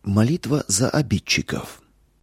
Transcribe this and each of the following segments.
Молитва за обидчиков.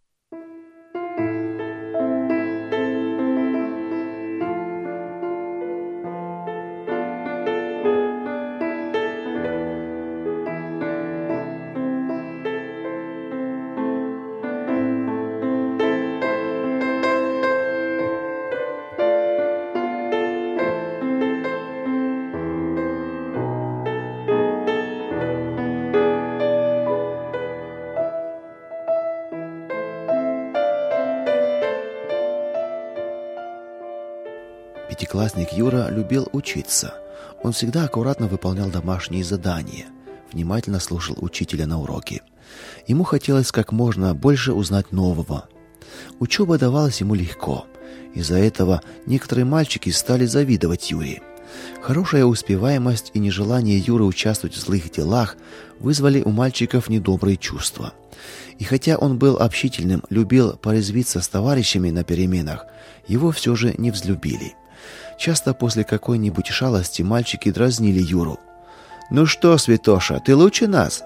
Пятиклассник Юра любил учиться. Он всегда аккуратно выполнял домашние задания, внимательно слушал учителя на уроке. Ему хотелось как можно больше узнать нового. Учеба давалась ему легко. Из-за этого некоторые мальчики стали завидовать Юре. Хорошая успеваемость и нежелание Юры участвовать в злых делах вызвали у мальчиков недобрые чувства. И хотя он был общительным, любил порезвиться с товарищами на переменах, его все же не взлюбили. Часто после какой-нибудь шалости мальчики дразнили Юру. «Ну что, Святоша, ты лучше нас?»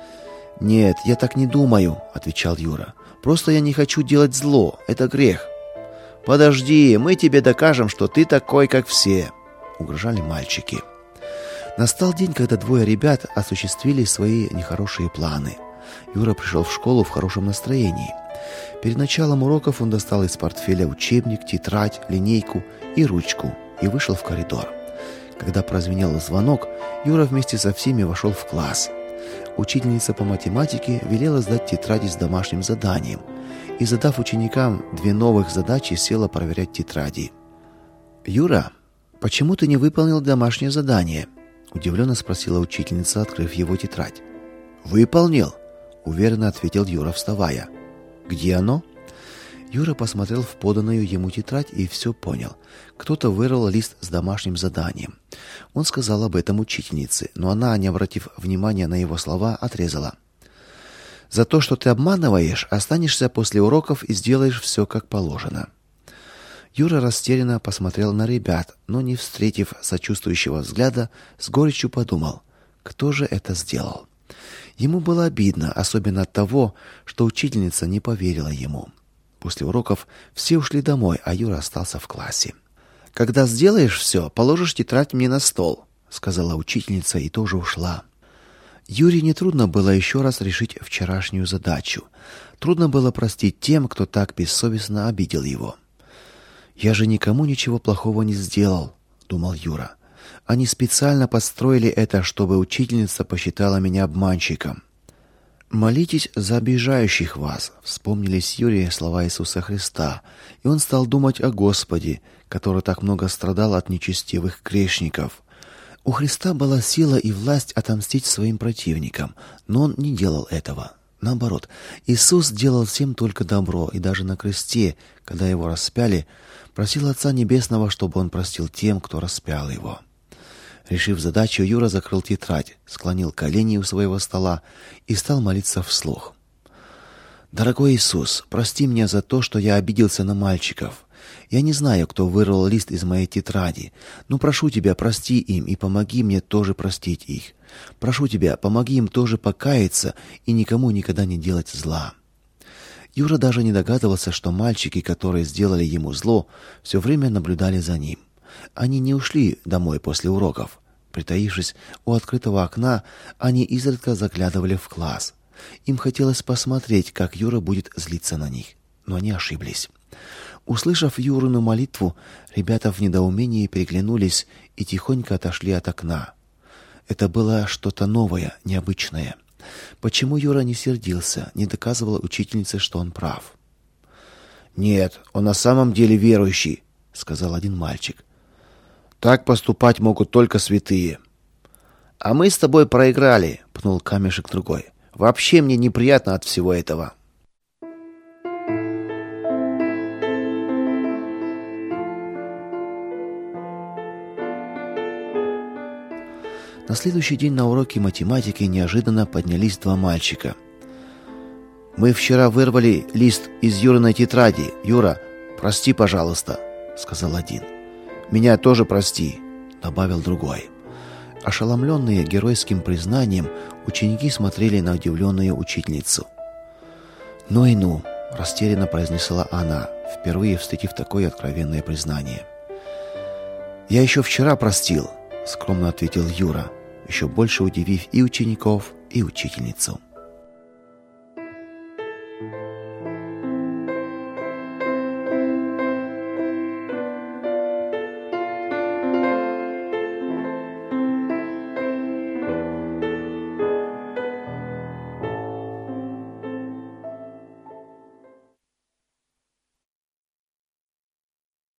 «Нет, я так не думаю», — отвечал Юра. «Просто я не хочу делать зло, это грех». «Подожди, мы тебе докажем, что ты такой, как все», — угрожали мальчики. Настал день, когда двое ребят осуществили свои нехорошие планы. Юра пришел в школу в хорошем настроении. Перед началом уроков он достал из портфеля учебник, тетрадь, линейку и ручку и вышел в коридор. Когда прозвенел звонок, Юра вместе со всеми вошел в класс. Учительница по математике велела сдать тетради с домашним заданием и, задав ученикам 2 новых задачи, села проверять тетради. «Юра, почему ты не выполнил домашнее задание?» — удивленно спросила учительница, открыв его тетрадь. «Выполнил», — уверенно ответил Юра, вставая. «Где оно?» Юра посмотрел в поданную ему тетрадь и все понял. Кто-то вырвал лист с домашним заданием. Он сказал об этом учительнице, но она, не обратив внимания на его слова, отрезала. «За то, что ты обманываешь, останешься после уроков и сделаешь все как положено». Юра растерянно посмотрел на ребят, но, не встретив сочувствующего взгляда, с горечью подумал: кто же это сделал? Ему было обидно, особенно от того, что учительница не поверила ему. После уроков все ушли домой, а Юра остался в классе. «Когда сделаешь все, положишь тетрадь мне на стол», — сказала учительница и тоже ушла. Юре нетрудно было еще раз решить вчерашнюю задачу. Трудно было простить тем, кто так бессовестно обидел его. «Я же никому ничего плохого не сделал», — думал Юра. «Они специально подстроили это, чтобы учительница посчитала меня обманщиком». «Молитесь за обижающих вас», — вспомнились Юре слова Иисуса Христа, и он стал думать о Господе, который так много страдал от нечестивых грешников. У Христа была сила и власть отомстить своим противникам, но он не делал этого. Наоборот, Иисус делал всем только добро, и даже на кресте, когда его распяли, просил Отца Небесного, чтобы он простил тем, кто распял его. Решив задачу, Юра закрыл тетрадь, склонил колени у своего стола и стал молиться вслух. «Дорогой Иисус, прости меня за то, что я обиделся на мальчиков. Я не знаю, кто вырвал лист из моей тетради, но прошу Тебя, прости им и помоги мне тоже простить их. Прошу Тебя, помоги им тоже покаяться и никому никогда не делать зла». Юра даже не догадывался, что мальчики, которые сделали ему зло, все время наблюдали за ним. Они не ушли домой после уроков. Притаившись у открытого окна, они изредка заглядывали в класс. Им хотелось посмотреть, как Юра будет злиться на них, но они ошиблись. Услышав Юрину молитву, ребята в недоумении переглянулись и тихонько отошли от окна. Это было что-то новое, необычное. Почему Юра не сердился, не доказывал учительнице, что он прав? «Нет, он на самом деле верующий», — сказал один мальчик. «Так поступать могут только святые». «А мы с тобой проиграли», — пнул камешек другой. «Вообще мне неприятно от всего этого». На следующий день на уроке математики неожиданно поднялись 2 мальчика. «Мы вчера вырвали лист из Юриной тетради. Юра, прости, пожалуйста», — сказал один. «Меня тоже прости», — добавил другой. Ошеломленные геройским признанием, Ученики смотрели на удивленную учительницу. «Ну и ну!» – растерянно произнесла она, впервые встретив такое откровенное признание. «Я еще вчера простил», – скромно ответил Юра, еще больше удивив и учеников, и учительницу.